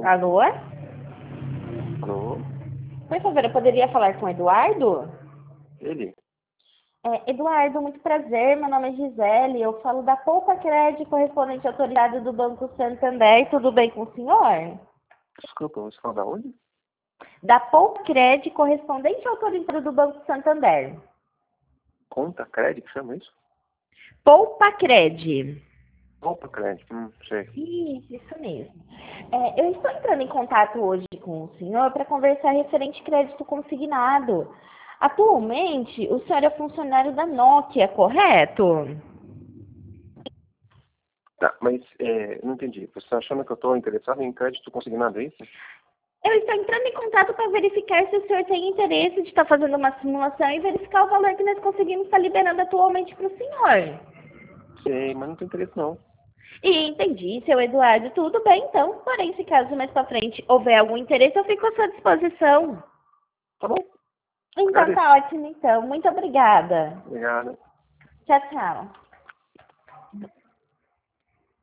Alô? Alô? Por favor, eu poderia falar com o Eduardo? Ele? Eduardo, muito prazer. Meu nome é Gisele. Eu falo da Poupa Crédito, correspondente autorizado do Banco Santander. Tudo bem com o senhor? Desculpa, você fala da onde? Da Poupa Crédito, correspondente autorizado do Banco Santander. Conta crédito, chama isso? Poupa Crédito. Opa, crédito, sei. Isso mesmo. Eu estou entrando em contato hoje com o senhor para conversar referente crédito consignado. Atualmente, o senhor é funcionário da Nokia, correto? Tá, mas não entendi. Você está achando que eu estou interessado em crédito consignado, é isso? Eu estou entrando em contato para verificar se o senhor tem interesse de estar fazendo uma simulação e verificar o valor que nós conseguimos estar liberando atualmente para o senhor. Sei, mas não tem interesse não. E entendi, seu Eduardo, tudo bem então. Porém, se caso mais para frente houver algum interesse, eu fico à sua disposição. Tá bom, Então agradeço. tá ótimo, então. Muito obrigada. Obrigado. Tchau, tchau.